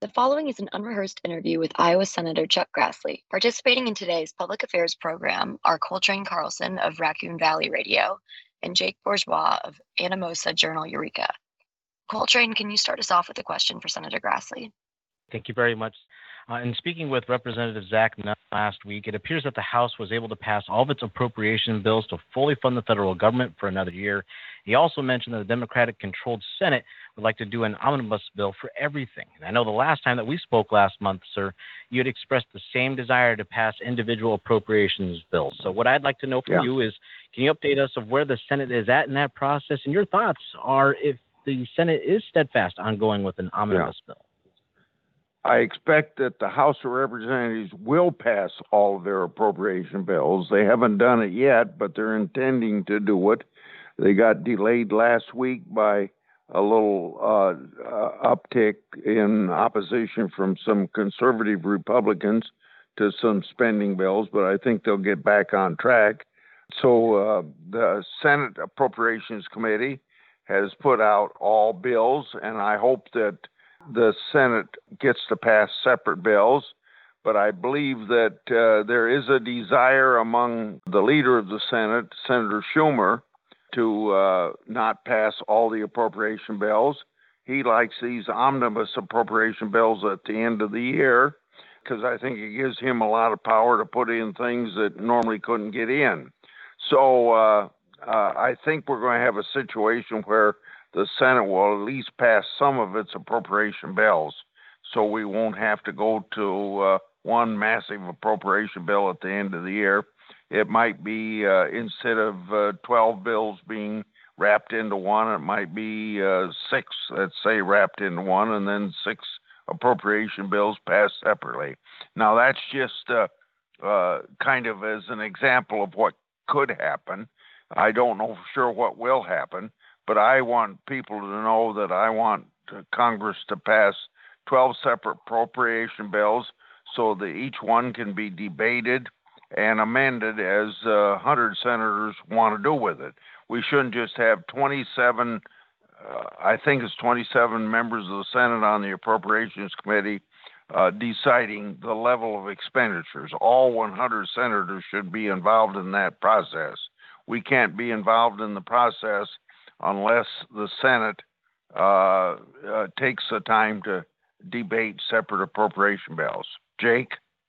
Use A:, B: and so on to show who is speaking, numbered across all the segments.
A: The following is an unrehearsed interview with Iowa Senator Chuck Grassley. Participating in today's public affairs program are Coltrane Carlson of Raccoon Valley Radio and Jake Bourgeois of Anamosa Journal Eureka. Coltrane, can you start us off with a question for Senator Grassley?
B: Thank you very much. In speaking with Representative Zach Nutt last week, it appears that the House was able to pass all of its appropriation bills to fully fund the federal government for another year. He also mentioned that the Democratic-controlled Senate would like to do an omnibus bill for everything. And I know the last time that we spoke last month, sir, you had expressed the same desire to pass individual appropriations bills. So what I'd like to know from you is, can you update us of where the Senate is at in that process? And your thoughts are if the Senate is steadfast on going with an omnibus bill.
C: I expect that the House of Representatives will pass all of their appropriation bills. They haven't done it yet, but they're intending to do it. They got delayed last week by a little uptick in opposition from some conservative Republicans to some spending bills, but I think they'll get back on track. So the Senate Appropriations Committee has put out all bills, and I hope that the Senate gets to pass separate bills, but I believe that there is a desire among the leader of the Senate, Senator Schumer, to not pass all the appropriation bills. He likes these omnibus appropriation bills at the end of the year because I think it gives him a lot of power to put in things that normally couldn't get in. So I think we're going to have a situation where the Senate will at least pass some of its appropriation bills, so we won't have to go to one massive appropriation bill at the end of the year. It might be, instead of 12 bills being wrapped into one, it might be 6, let's say, wrapped into one, and then 6 appropriation bills passed separately. Now, that's just kind of as an example of what could happen. I don't know for sure what will happen, but I want people to know that I want Congress to pass 12 separate appropriation bills so that each one can be debated and amended as 100 senators want to do with it. We shouldn't just have 27, I think it's 27 members of the Senate on the Appropriations Committee deciding the level of expenditures. All 100 senators should be involved in that process. We can't be involved in the process unless the Senate takes the time to debate separate appropriation bills. Jake?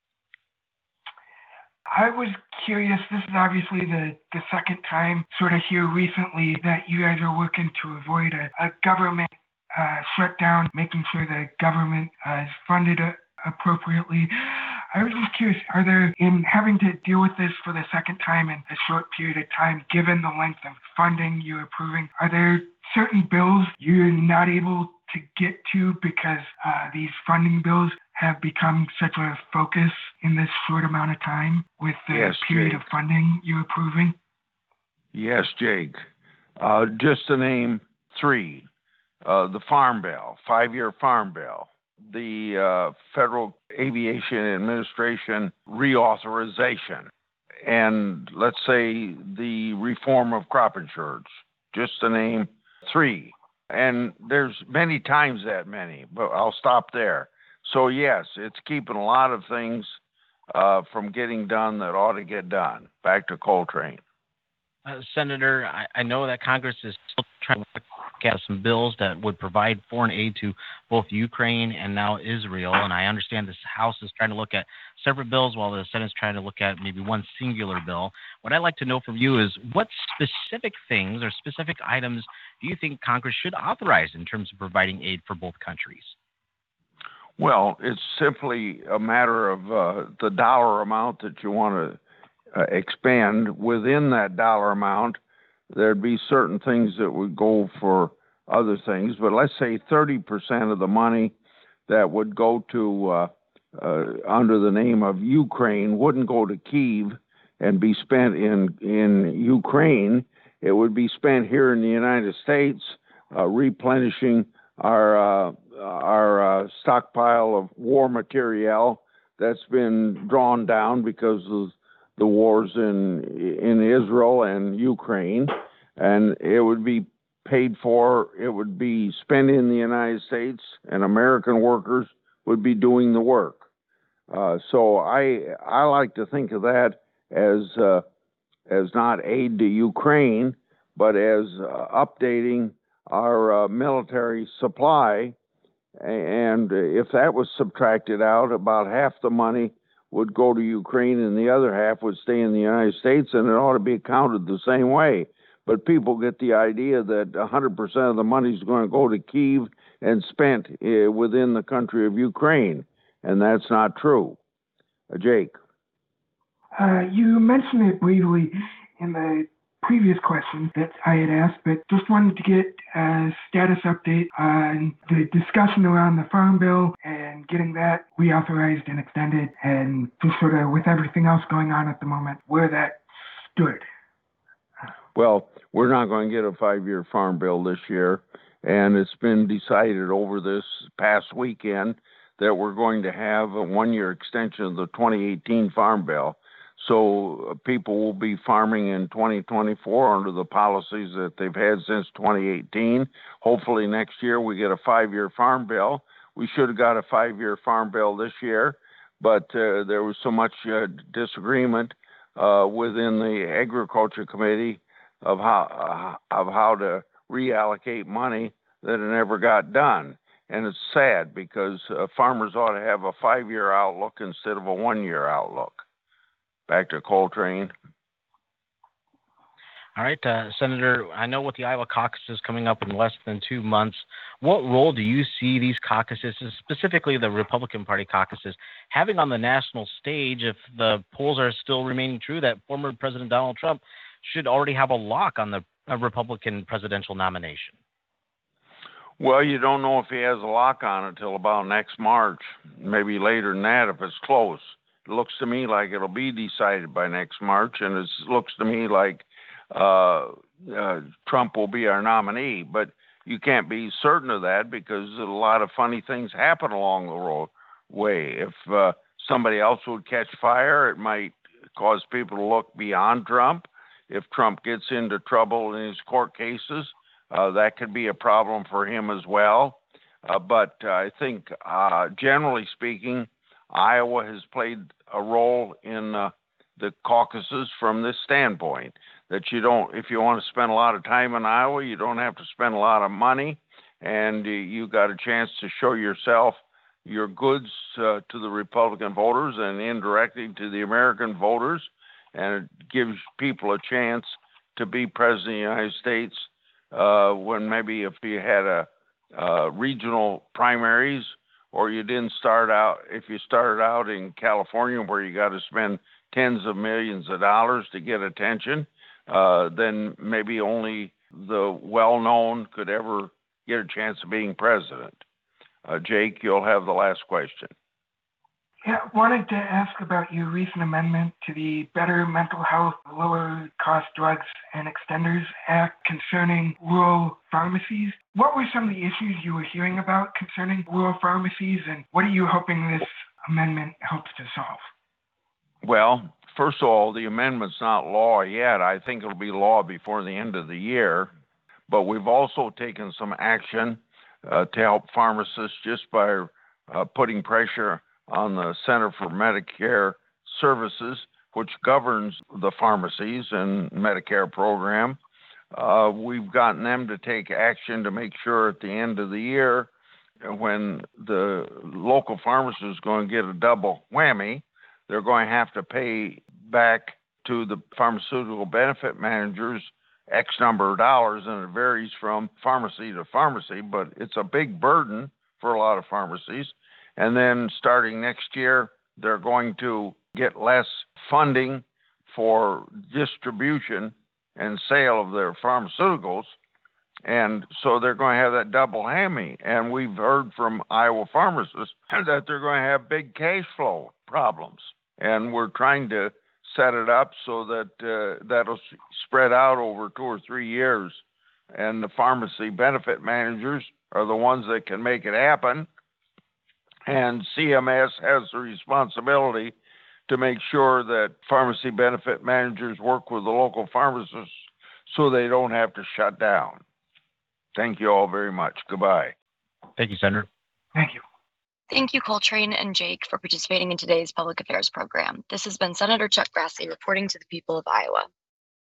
D: I was curious, this is obviously the second time sort of here recently that you guys are working to avoid a government shutdown, making sure the government is funded appropriately. I was just curious, are there, in having to deal with this for the second time in a short period of time, given the length of funding you're approving, are there certain bills you're not able to get to because these funding bills have become such a focus in this short amount of time with the period of funding you're approving?
C: Yes, Jake. Just to name 3, the Farm Bill, 5-year Farm Bill, the Federal Aviation Administration reauthorization, and let's say the reform of crop insurance, just to name 3. And there's many times that many, but I'll stop there. So yes, it's keeping a lot of things from getting done that ought to get done. Back to Coltrane.
B: Senator, I know that Congress is still trying to look at some bills that would provide foreign aid to both Ukraine and now Israel, and I understand this House is trying to look at separate bills while the Senate's trying to look at maybe one singular bill. What I'd like to know from you is what specific things or specific items do you think Congress should authorize in terms of providing aid for both countries?
C: Well, it's simply a matter of the dollar amount that you want to expand. Within that dollar amount, there'd be certain things that would go for other things, but let's say 30% of the money that would go to under the name of Ukraine wouldn't go to Kyiv and be spent in Ukraine. It would be spent here in the United States, replenishing our stockpile of war material that's been drawn down because of the wars in Israel and Ukraine, and it would be paid for. It would be spent in the United States, and American workers would be doing the work. So I like to think of that as not aid to Ukraine, but as updating our military supply. And if that was subtracted out, about half the money would go to Ukraine and the other half would stay in the United States, and it ought to be accounted the same way. But people get the idea that 100% of the money is going to go to Kyiv and spent within the country of Ukraine, and that's not true. Jake.
D: You mentioned it briefly in the previous question that I had asked, but just wanted to get a status update on the discussion around the Farm Bill and getting that reauthorized and extended, and just sort of with everything else going on at the moment, where that stood.
C: Well, we're not going to get a 5-year Farm Bill this year, and it's been decided over this past weekend that we're going to have a 1-year extension of the 2018 Farm Bill. So people will be farming in 2024 under the policies that they've had since 2018. Hopefully next year we get a 5-year Farm Bill. We should have got a 5-year Farm Bill this year, but there was so much disagreement within the Agriculture Committee of how to reallocate money that it never got done. And it's sad because farmers ought to have a 5-year outlook instead of a 1-year outlook. Back to Coltrane.
B: All right, Senator, I know with the Iowa caucuses coming up in less than 2 months, what role do you see these caucuses, specifically the Republican Party caucuses, having on the national stage if the polls are still remaining true that former President Donald Trump should already have a lock on the Republican presidential nomination?
C: Well, you don't know if he has a lock on it until about next March, maybe later than that if it's close. It looks to me like it'll be decided by next March, and it looks to me like Trump will be our nominee. But you can't be certain of that because a lot of funny things happen along the way. If somebody else would catch fire, it might cause people to look beyond Trump. If Trump gets into trouble in his court cases, that could be a problem for him as well. But I think, generally speaking, Iowa has played a role in the caucuses from this standpoint, that if you want to spend a lot of time in Iowa, you don't have to spend a lot of money, and you got a chance to show your goods to the Republican voters and indirectly to the American voters, and it gives people a chance to be president of the United States when maybe if you had a regional primaries, or you didn't start out, if you started out in California where you got to spend tens of millions of dollars to get attention, then maybe only the well-known could ever get a chance of being president. Jake, you'll have the last question.
D: Yeah, wanted to ask about your recent amendment to the Better Mental Health, Lower Cost Drugs and Extenders Act concerning rural pharmacies. What were some of the issues you were hearing about concerning rural pharmacies, and what are you hoping this amendment helps to solve?
C: Well, first of all, the amendment's not law yet. I think it'll be law before the end of the year. But we've also taken some action to help pharmacists just by putting pressure on the Center for Medicare Services, which governs the pharmacies and Medicare program. We've gotten them to take action to make sure at the end of the year, when the local pharmacist is going to get a double whammy, they're going to have to pay back to the pharmaceutical benefit managers X number of dollars, and it varies from pharmacy to pharmacy, but it's a big burden for a lot of pharmacies. And then starting next year, they're going to get less funding for distribution and sale of their pharmaceuticals. And so they're going to have that double whammy. And we've heard from Iowa pharmacists that they're going to have big cash flow problems. And we're trying to set it up so that that'll spread out over 2 or 3 years. And the pharmacy benefit managers are the ones that can make it happen. And CMS has the responsibility to make sure that pharmacy benefit managers work with the local pharmacists so they don't have to shut down. Thank you all very much. Goodbye.
B: Thank you, Senator.
D: Thank you.
A: Thank you, Coltrane and Jake, for participating in today's public affairs program. This has been Senator Chuck Grassley reporting to the people of Iowa.